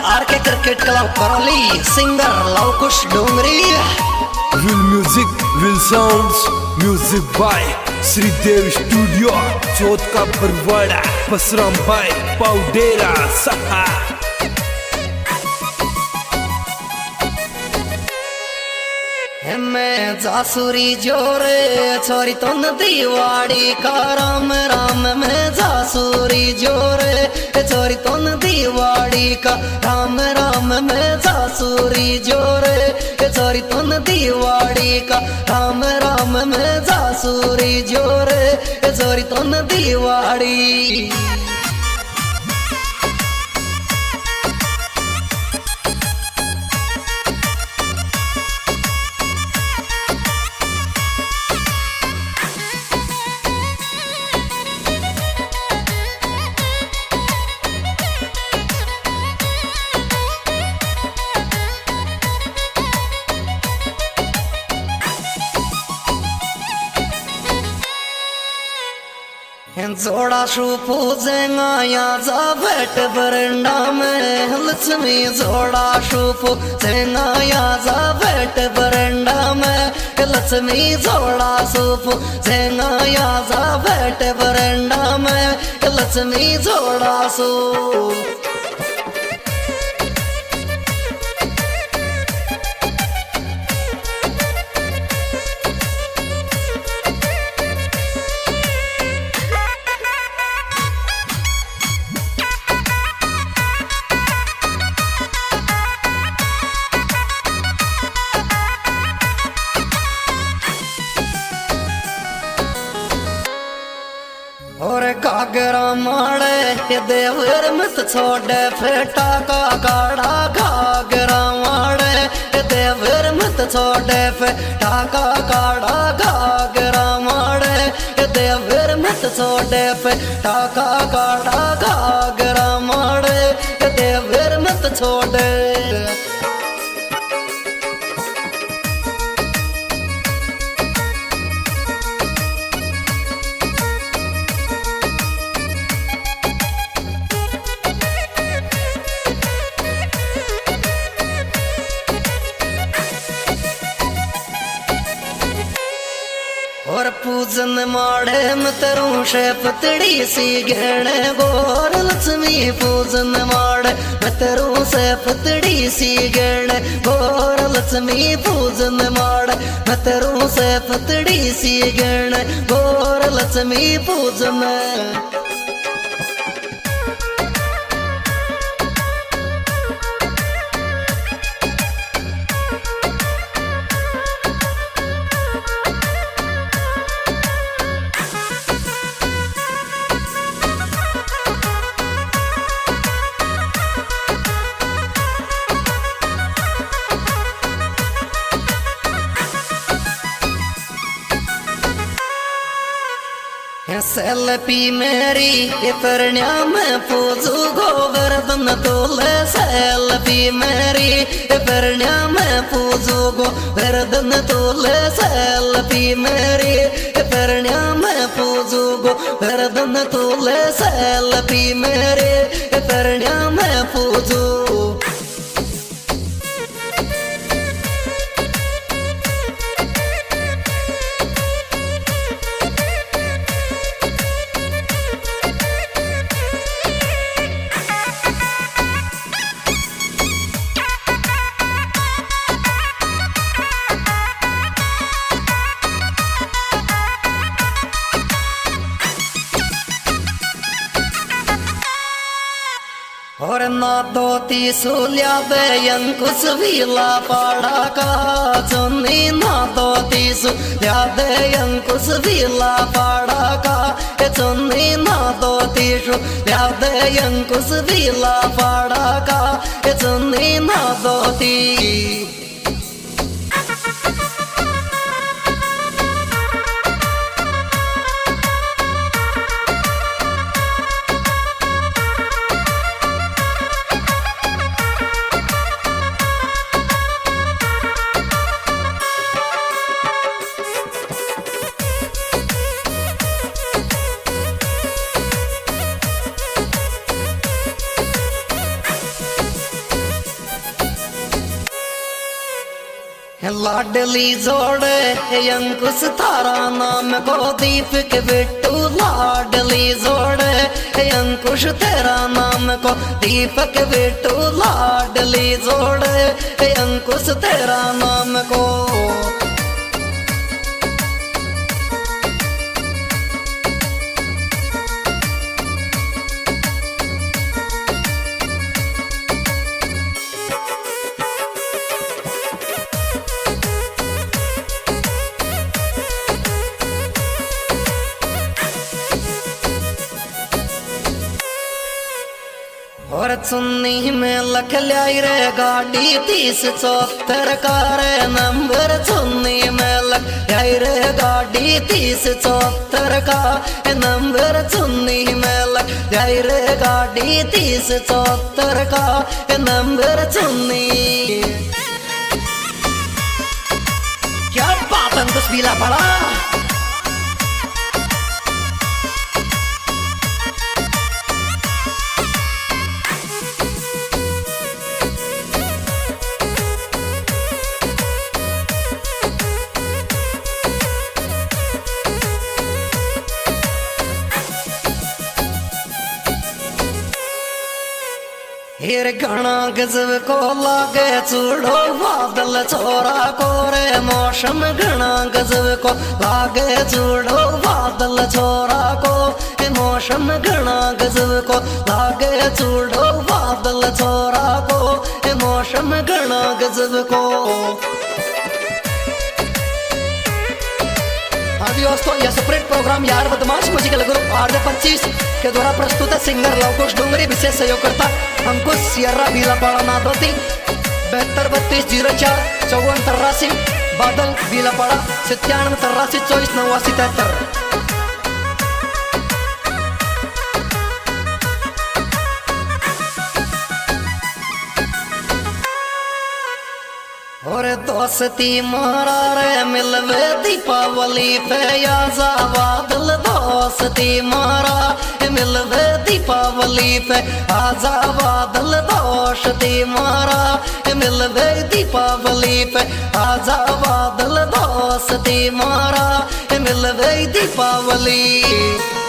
Are K cricket club Karauli singer Lavkush Dongri. Will music will sounds music by Shridev studio Chauth का बरवाड़ा बसराम भाई पाउडेरा सहा। मैं जासुरी जोरे छोरी तो दीवाड़ी का राम राम में जासुरी जोरे छोरी तो दीवाड़ी का राम राम में जासुरी जोरे छोरी तो दीवाड़ी का राम राम में जासुरी जोरे छोरी तो दीवाड़ी। जोड़ा शू पूजेगा या जा बैठ बरंडा में लक्ष्मी जोड़ा शू पूजेगा या जा बैठ बरंडा में लक्ष्मी जोड़ा शू पूजेगा या जा बैठ बरंडा में लक्ष्मी जोड़ा शू। और घाघरा माड़े देवर मत छोड़े फेटा का काड़ा घाघरा माड़े देवर मत छोड़े फेटा का काड़ा घाघरा माड़े देवर मत छोड़े फेटा का काड़ा घाघरा माड़े देवर मत छोड़े। और पूजन माड़े में तेरू से पतड़ी सी घेणे गोर लक्ष्मी पूजन माड़े में तेरू से पतड़ी सी घेणे गोर लक्ष्मी पूजन माड़े में तेरू से पतड़ी सी घेणे गोर लक्ष्मी पूजन। सेल्फी मेरी परण्या में पूजू गोवर्धन तोले सेल्फी मेरी परण्या में पूजू गोवर्धन तोले सेल्फी मेरी परण्या में पूजू गोवर्धन तोले सेल्फी मेरी परण्या में पूजू। और ना दो तीसुलिया दे अंकुश वीला पाड़ा का चुन्नी ना दो तीसुलिया दे अंकुश वीला पाड़ा का चुन्नी ना दो तीसुलिया दे अंकुश वीला पाड़ा का चुन्नी ना दो ती। लाडली जोड़े अंकुश थारा नाम को दीपक बिट्टू लाडली जोड़े अंकुश तेरा नाम को दीपक बिट्टू लाडली जोड़े अंकुश तेरा नाम को। और चुन्नी में लख लाई रे गाड़ी 3074 का रे नंबर चुन्नी में लख लाई रे गाड़ी 3074 का नंबर चुन्नी में लख लाई रे गाड़ी 3074 का नंबर चुन्नी। क्या बात अंकुश बीला पड़ा। हिर घना गजब को लागे चूड़ो बादल छोरा को रे मौसम घना गजब को लागे चूड़ो बादल छोरा को मौसम घना गजब को लागे चूड़ो बादल छोरा को मौसम घना गजब को। हाँ जी दोस्तों, यह सेपरेट प्रोग्राम यार बदमाश म्यूजिकल ग्रुप RJ25 के द्वारा प्रस्तुत है। सिंगर लवकुश डोंगरी, विशेष सहयोगकर्ता अंकुश सियर्रा बीलापाड़ा नादोती 723204 5483 बादल बीलापाड़ा 9783 24 89 73। और दोस्ती मारा रे मिलवे दीपावली पे आजा बादल दोस्ती मारा मिलवे दीपावली पे आजा बादल दोस्ती मारा मिलवे दीपावली पे आजा बादल दोस्ती मारा मिलवे दीपावली।